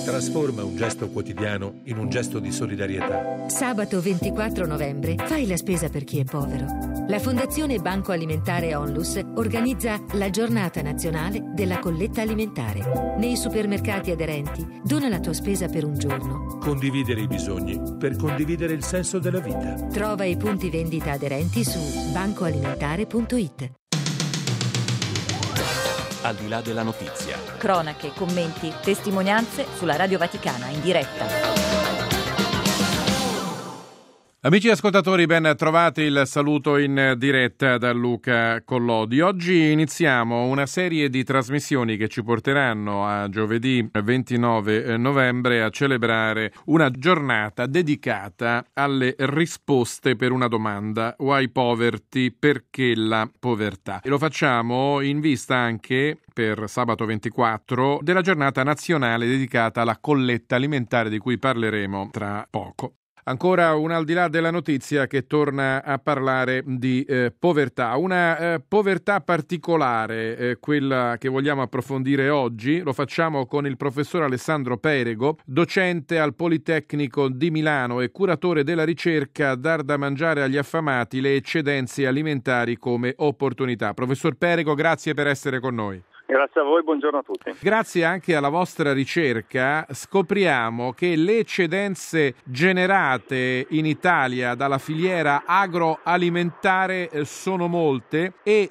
Trasforma un gesto quotidiano in un gesto di solidarietà. Sabato 24 novembre fai la spesa per chi è povero. La Fondazione Banco Alimentare Onlus organizza la giornata nazionale della colletta alimentare. Nei supermercati aderenti dona la tua spesa per un giorno. Condividere i bisogni per condividere il senso della vita. Trova i punti vendita aderenti su bancoalimentare.it. Al di là della notizia. Cronache, commenti, testimonianze sulla Radio Vaticana in diretta. Amici ascoltatori, ben trovati, il saluto in diretta da Luca Collodi. Oggi iniziamo una serie di trasmissioni che ci porteranno a giovedì 29 novembre a celebrare una giornata dedicata alle risposte per una domanda: Why poverty? Perché la povertà? E lo facciamo in vista anche, per sabato 24, della giornata nazionale dedicata alla colletta alimentare, di cui parleremo tra poco. Ancora un al di là della notizia che torna a parlare di povertà, una povertà particolare, quella che vogliamo approfondire oggi. Lo facciamo con il professor Alessandro Perego, docente al Politecnico di Milano e curatore della ricerca Dar da mangiare agli affamati, le eccedenze alimentari come opportunità. Professor Perego, grazie per essere con noi. Grazie a voi, buongiorno a tutti. Grazie anche alla vostra ricerca scopriamo che le eccedenze generate in Italia dalla filiera agroalimentare sono molte e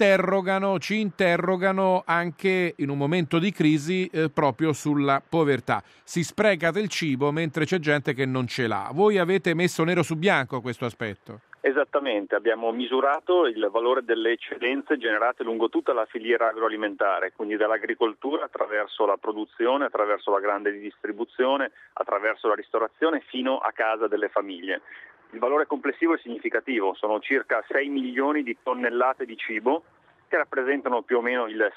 ci interrogano anche in un momento di crisi proprio sulla povertà. Si spreca del cibo mentre c'è gente che non ce l'ha. Voi avete messo nero su bianco questo aspetto? Esattamente, abbiamo misurato il valore delle eccedenze generate lungo tutta la filiera agroalimentare, quindi dall'agricoltura attraverso la produzione, attraverso la grande distribuzione, attraverso la ristorazione fino a casa delle famiglie. Il valore complessivo è significativo, sono circa 6 milioni di tonnellate di cibo che rappresentano più o meno il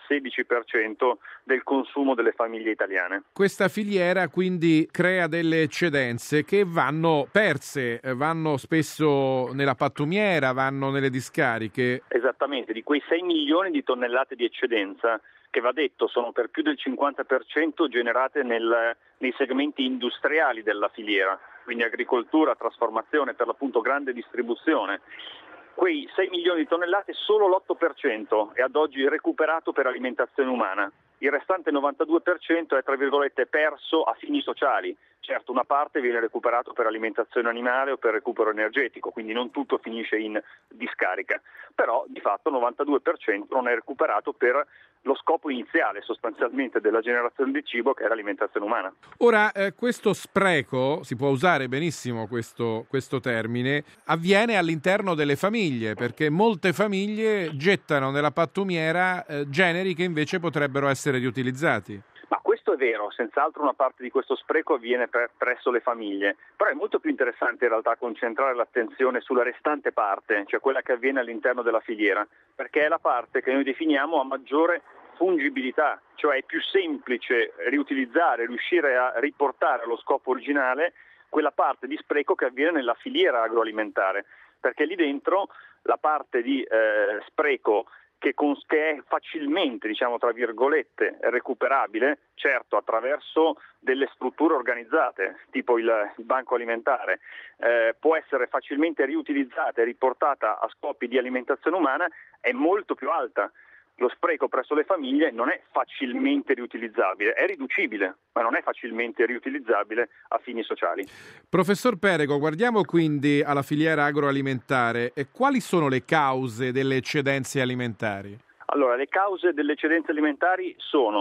16% del consumo delle famiglie italiane. Questa filiera quindi crea delle eccedenze che vanno perse, vanno spesso nella pattumiera, vanno nelle discariche. Esattamente, di quei 6 milioni di tonnellate di eccedenza, che va detto sono per più del 50% generate nei segmenti industriali della filiera, quindi agricoltura, trasformazione, per l'appunto grande distribuzione. Quei 6 milioni di tonnellate, solo l'8% è ad oggi recuperato per alimentazione umana. Il restante 92% è, tra virgolette, perso a fini sociali. Certo, una parte viene recuperato per alimentazione animale o per recupero energetico, quindi non tutto finisce in discarica. Però, di fatto, il 92% non è recuperato per lo scopo iniziale, sostanzialmente, della generazione di cibo, che è l'alimentazione umana. Ora, questo spreco, si può usare benissimo questo termine, avviene all'interno delle famiglie, perché molte famiglie gettano nella pattumiera generi che invece potrebbero essere riutilizzati. Ma questo è vero, senz'altro una parte di questo spreco avviene presso le famiglie, però è molto più interessante in realtà concentrare l'attenzione sulla restante parte, cioè quella che avviene all'interno della filiera, perché è la parte che noi definiamo a maggiore fungibilità, cioè è più semplice riutilizzare, riuscire a riportare allo scopo originale quella parte di spreco che avviene nella filiera agroalimentare, perché lì dentro la parte di spreco che è facilmente, diciamo tra virgolette, recuperabile, certo attraverso delle strutture organizzate, tipo il banco alimentare, può essere facilmente riutilizzata e riportata a scopi di alimentazione umana, è molto più alta. Lo spreco presso le famiglie non è facilmente riutilizzabile, è riducibile, ma non è facilmente riutilizzabile a fini sociali. Professor Perego, guardiamo quindi alla filiera agroalimentare. E quali sono le cause delle eccedenze alimentari? Allora, le cause delle eccedenze alimentari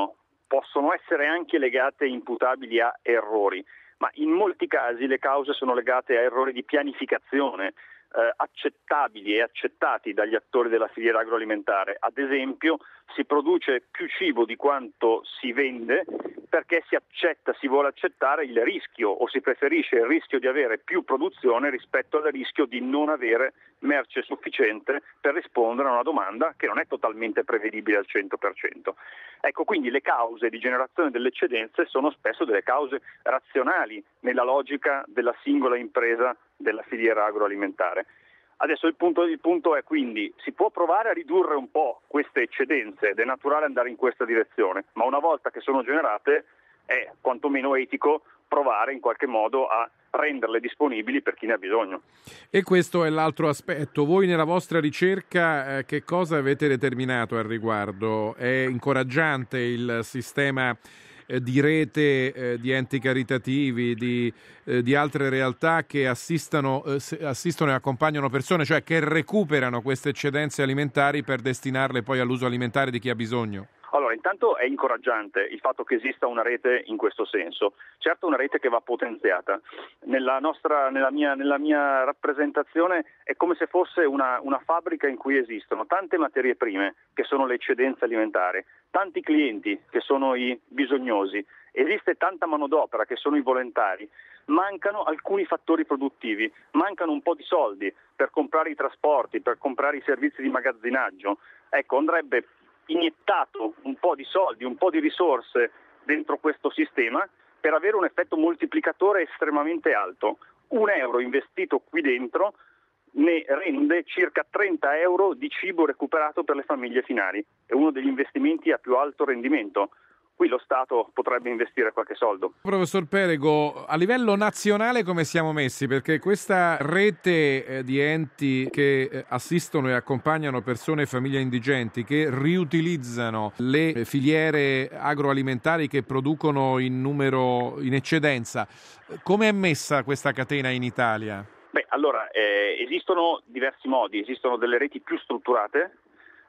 possono essere anche legate e imputabili a errori, ma in molti casi le cause sono legate a errori di pianificazione, accettabili e accettati dagli attori della filiera agroalimentare. Ad esempio, si produce più cibo di quanto si vende perché si vuole accettare il rischio, o si preferisce il rischio di avere più produzione rispetto al rischio di non avere merce sufficiente per rispondere a una domanda che non è totalmente prevedibile al 100%. Ecco, quindi le cause di generazione delle eccedenze sono spesso delle cause razionali nella logica della singola impresa della filiera agroalimentare. Adesso il punto è quindi si può provare a ridurre un po' queste eccedenze ed è naturale andare in questa direzione, ma una volta che sono generate è quantomeno etico provare in qualche modo a renderle disponibili per chi ne ha bisogno. E questo è l'altro aspetto. Voi nella vostra ricerca che cosa avete determinato al riguardo? È incoraggiante il sistema di rete di enti caritativi, di altre realtà che assistono e accompagnano persone, cioè che recuperano queste eccedenze alimentari per destinarle poi all'uso alimentare di chi ha bisogno? Allora, intanto è incoraggiante il fatto che esista una rete in questo senso. Certo, una rete che va potenziata. Nella mia rappresentazione è come se fosse una fabbrica in cui esistono tante materie prime, che sono le eccedenze alimentari, tanti clienti, che sono i bisognosi, esiste tanta manodopera, che sono i volontari, mancano alcuni fattori produttivi, mancano un po' di soldi per comprare i trasporti, per comprare i servizi di magazzinaggio. Ecco, andrebbe iniettato un po' di soldi, un po' di risorse dentro questo sistema per avere un effetto moltiplicatore estremamente alto. €1 investito qui dentro ne rende circa 30 euro di cibo recuperato per le famiglie finali. È uno degli investimenti a più alto rendimento. Qui lo Stato potrebbe investire qualche soldo. Professor Perego, a livello nazionale come siamo messi? Perché questa rete di enti che assistono e accompagnano persone e famiglie indigenti, che riutilizzano le filiere agroalimentari che producono in numero in eccedenza, come è messa questa catena in Italia? Allora, esistono diversi modi, esistono delle reti più strutturate,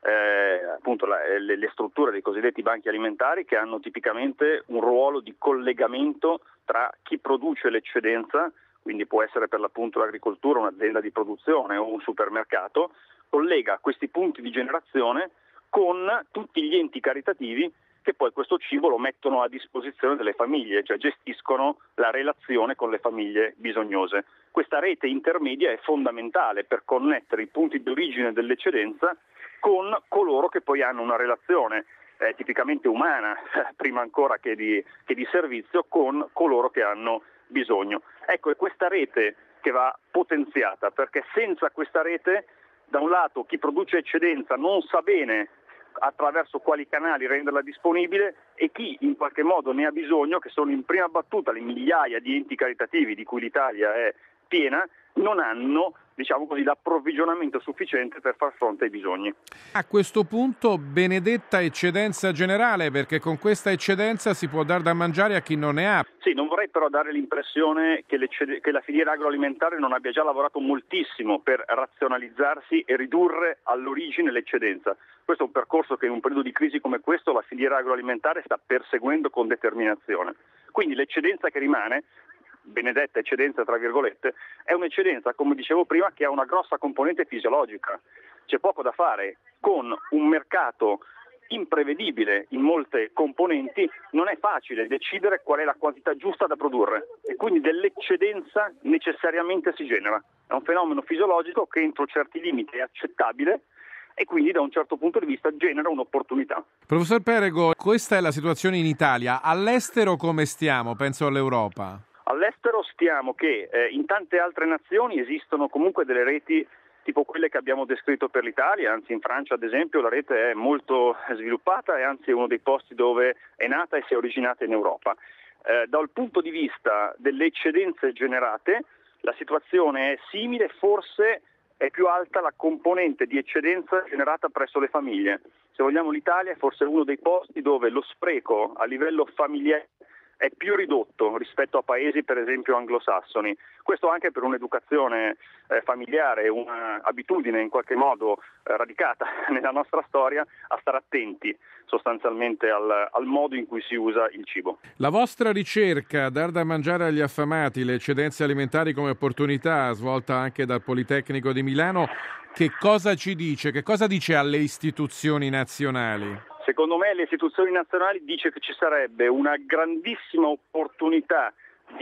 appunto le strutture dei cosiddetti banchi alimentari, che hanno tipicamente un ruolo di collegamento tra chi produce l'eccedenza, quindi può essere per l'appunto l'agricoltura, un'azienda di produzione o un supermercato, collega questi punti di generazione con tutti gli enti caritativi che poi questo cibo lo mettono a disposizione delle famiglie, cioè gestiscono la relazione con le famiglie bisognose. Questa rete intermedia è fondamentale per connettere i punti di origine dell'eccedenza con coloro che poi hanno una relazione tipicamente umana, prima ancora che di servizio, con coloro che hanno bisogno. Ecco, è questa rete che va potenziata, perché senza questa rete, da un lato, chi produce eccedenza non sa bene attraverso quali canali renderla disponibile, e chi in qualche modo ne ha bisogno, che sono in prima battuta le migliaia di enti caritativi di cui l'Italia è piena, non hanno, diciamo così, l'approvvigionamento sufficiente per far fronte ai bisogni. A questo punto benedetta eccedenza generale, perché con questa eccedenza si può dar da mangiare a chi non ne ha. Sì, non vorrei però dare l'impressione che la filiera agroalimentare non abbia già lavorato moltissimo per razionalizzarsi e ridurre all'origine l'eccedenza. Questo è un percorso che in un periodo di crisi come questo la filiera agroalimentare sta perseguendo con determinazione. Quindi l'eccedenza che rimane, benedetta eccedenza tra virgolette, è un'eccedenza, come dicevo prima, che ha una grossa componente fisiologica. C'è poco da fare. Con un mercato imprevedibile in molte componenti non è facile decidere qual è la quantità giusta da produrre, e quindi dell'eccedenza necessariamente si genera. È un fenomeno fisiologico che entro certi limiti è accettabile e quindi da un certo punto di vista genera un'opportunità. Professor Perego, questa è la situazione in Italia. All'estero come stiamo? Penso all'Europa. All'estero stiamo che in tante altre nazioni esistono comunque delle reti tipo quelle che abbiamo descritto per l'Italia, anzi in Francia ad esempio la rete è molto sviluppata e anzi è uno dei posti dove è nata e si è originata in Europa. Dal punto di vista delle eccedenze generate la situazione è simile, forse è più alta la componente di eccedenza generata presso le famiglie. Se vogliamo, l'Italia è forse uno dei posti dove lo spreco a livello familiare è più ridotto rispetto a paesi per esempio anglosassoni. Questo anche per un'educazione familiare, un'abitudine in qualche modo radicata nella nostra storia a stare attenti sostanzialmente al modo in cui si usa il cibo. La vostra ricerca, dar da mangiare agli affamati, le eccedenze alimentari come opportunità, svolta anche dal Politecnico di Milano, che cosa ci dice? Che cosa dice alle istituzioni nazionali? Secondo me le istituzioni nazionali dice che ci sarebbe una grandissima opportunità di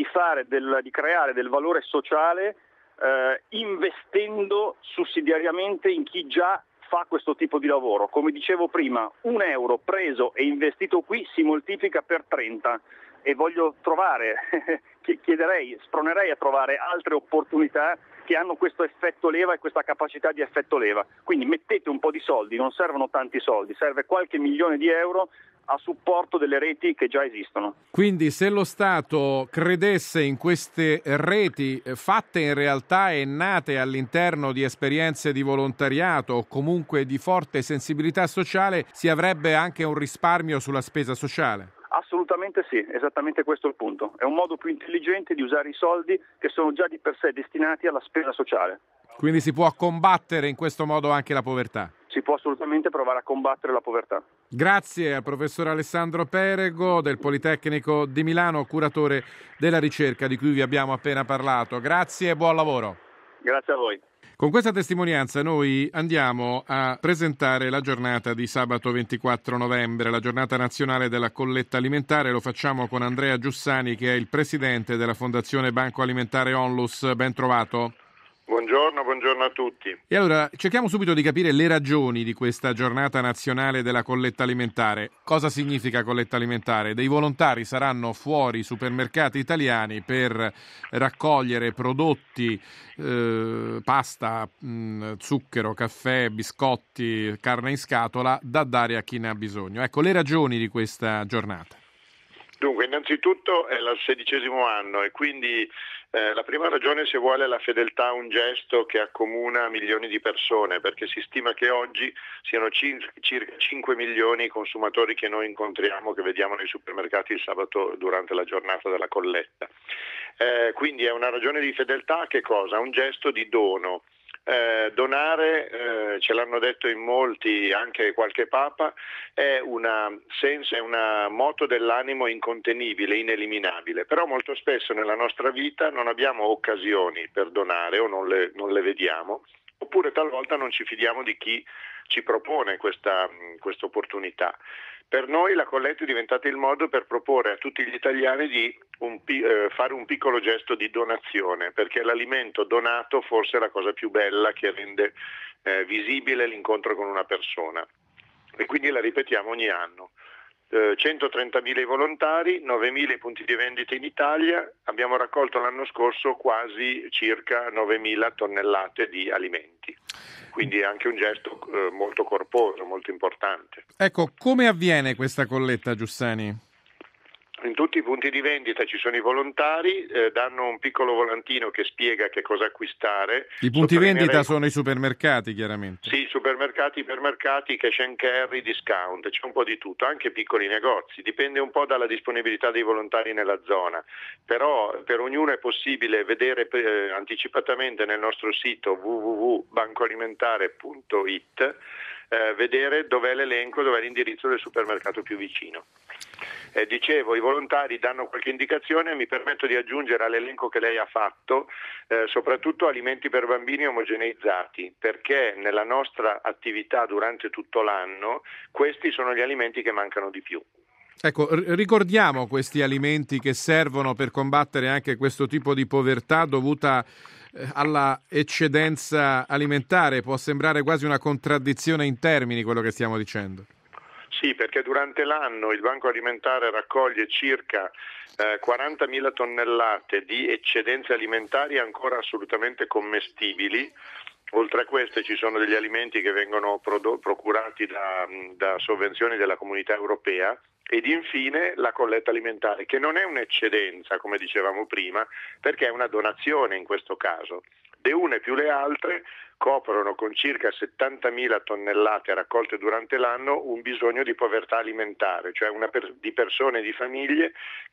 creare del valore sociale investendo sussidiariamente in chi già fa questo tipo di lavoro. Come dicevo prima, €1 preso e investito qui si moltiplica per 30 e voglio trovare, spronerei a trovare altre opportunità che hanno questo effetto leva e questa capacità di effetto leva. Quindi mettete un po' di soldi, non servono tanti soldi, serve qualche milione di euro a supporto delle reti che già esistono. Quindi se lo Stato credesse in queste reti fatte in realtà e nate all'interno di esperienze di volontariato o comunque di forte sensibilità sociale, si avrebbe anche un risparmio sulla spesa sociale? Assolutamente sì, esattamente questo è il punto. È un modo più intelligente di usare i soldi che sono già di per sé destinati alla spesa sociale. Quindi si può combattere in questo modo anche la povertà? Si può assolutamente provare a combattere la povertà. Grazie al professor Alessandro Perego del Politecnico di Milano, curatore della ricerca di cui vi abbiamo appena parlato. Grazie e buon lavoro. Grazie a voi. Con questa testimonianza noi andiamo a presentare la giornata di sabato 24 novembre, la giornata nazionale della colletta alimentare. Lo facciamo con Andrea Giussani, che è il presidente della Fondazione Banco Alimentare Onlus. Ben trovato. Buongiorno a tutti. E allora cerchiamo subito di capire le ragioni di questa giornata nazionale della colletta alimentare. Cosa significa colletta alimentare? Dei volontari saranno fuori i supermercati italiani per raccogliere prodotti, pasta, zucchero, caffè, biscotti, carne in scatola da dare a chi ne ha bisogno. Ecco le ragioni di questa giornata. Dunque, innanzitutto è il 16° anno e quindi la prima ragione, se vuole, è la fedeltà a un gesto che accomuna milioni di persone, perché si stima che oggi siano circa 5 milioni i consumatori che noi incontriamo, che vediamo nei supermercati il sabato durante la giornata della colletta. Quindi è una ragione di fedeltà, che cosa? Un gesto di dono. Donare, ce l'hanno detto in molti, anche qualche papa, è una moto dell'animo incontenibile, ineliminabile, però molto spesso nella nostra vita non abbiamo occasioni per donare o non le vediamo, oppure talvolta non ci fidiamo di chi ci propone questa opportunità. Per noi la colletta è diventata il modo per proporre a tutti gli italiani di fare un piccolo gesto di donazione, perché l'alimento donato forse è la cosa più bella che rende visibile l'incontro con una persona, e quindi la ripetiamo ogni anno. 130.000 i volontari, 9.000 i punti di vendita in Italia, abbiamo raccolto l'anno scorso quasi circa 9.000 tonnellate di alimenti. Quindi è anche un gesto molto corposo, molto importante. Ecco, come avviene questa colletta, Giussani? In tutti i punti di vendita ci sono i volontari, danno un piccolo volantino che spiega che cosa acquistare. I punti vendita sono i supermercati, chiaramente. Sì, supermercati, ipermercati, cash and carry, discount, c'è un po' di tutto, anche piccoli negozi, dipende un po' dalla disponibilità dei volontari nella zona, però per ognuno è possibile vedere anticipatamente nel nostro sito www.bancoalimentare.it vedere dov'è l'elenco, dov'è l'indirizzo del supermercato più vicino. Dicevo, i volontari danno qualche indicazione, mi permetto di aggiungere all'elenco che lei ha fatto soprattutto alimenti per bambini omogeneizzati, perché nella nostra attività durante tutto l'anno questi sono gli alimenti che mancano di più. Ecco, ricordiamo questi alimenti che servono per combattere anche questo tipo di povertà dovuta alla eccedenza alimentare. Può sembrare quasi una contraddizione in termini quello che stiamo dicendo. Sì, perché durante l'anno il Banco Alimentare raccoglie circa 40.000 tonnellate di eccedenze alimentari ancora assolutamente commestibili. Oltre a queste ci sono degli alimenti che vengono procurati da sovvenzioni della Comunità Europea, ed infine la colletta alimentare, che non è un'eccedenza come dicevamo prima, perché è una donazione in questo caso. Le une più le altre coprono con circa 70.000 tonnellate raccolte durante l'anno un bisogno di povertà alimentare, cioè di persone, di famiglie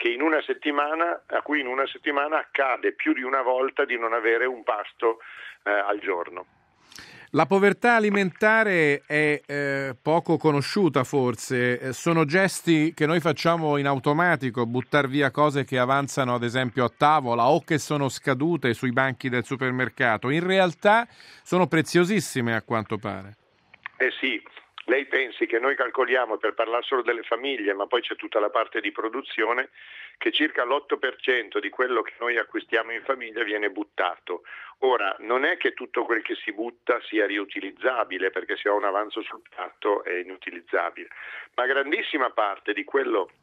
a cui in una settimana accade più di una volta di non avere un pasto al giorno. La povertà alimentare è poco conosciuta forse, sono gesti che noi facciamo in automatico, buttar via cose che avanzano ad esempio a tavola o che sono scadute sui banchi del supermercato, in realtà sono preziosissime a quanto pare. Sì, lei pensi che noi calcoliamo, per parlare solo delle famiglie, ma poi c'è tutta la parte di produzione, che circa l'8% di quello che noi acquistiamo in famiglia viene buttato. Ora, non è che tutto quel che si butta sia riutilizzabile, perché se ho un avanzo sul piatto è inutilizzabile, ma grandissima parte di quello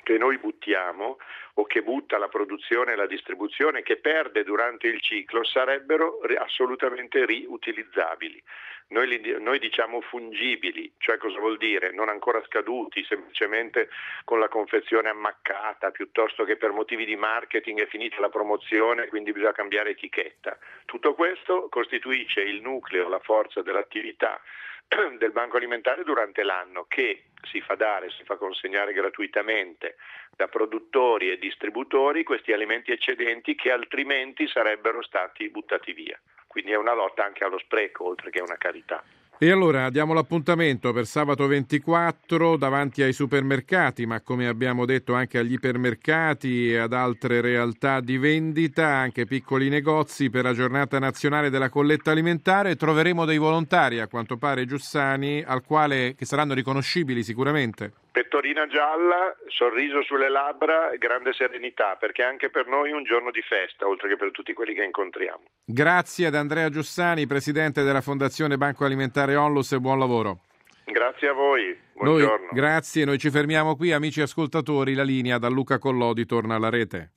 che noi buttiamo o che butta la produzione e la distribuzione, che perde durante il ciclo, sarebbero assolutamente riutilizzabili. Noi diciamo fungibili, cioè cosa vuol dire? Non ancora scaduti, semplicemente con la confezione ammaccata, piuttosto che per motivi di marketing è finita la promozione, quindi bisogna cambiare etichetta. Tutto questo costituisce il nucleo, la forza dell'attività del Banco Alimentare durante l'anno, che si fa consegnare gratuitamente da produttori e distributori questi alimenti eccedenti che altrimenti sarebbero stati buttati via. Quindi è una lotta anche allo spreco, oltre che una carità. E allora diamo l'appuntamento per sabato 24 davanti ai supermercati, ma come abbiamo detto anche agli ipermercati e ad altre realtà di vendita, anche piccoli negozi, per la giornata nazionale della colletta alimentare. Troveremo dei volontari, a quanto pare, Giussani, che saranno riconoscibili sicuramente. Pettorina gialla, sorriso sulle labbra e grande serenità, perché anche per noi è un giorno di festa, oltre che per tutti quelli che incontriamo. Grazie ad Andrea Giussani, presidente della Fondazione Banco Alimentare Onlus, e buon lavoro. Grazie a voi, buongiorno. Grazie, noi ci fermiamo qui, amici ascoltatori, la linea da Luca Collodi torna alla rete.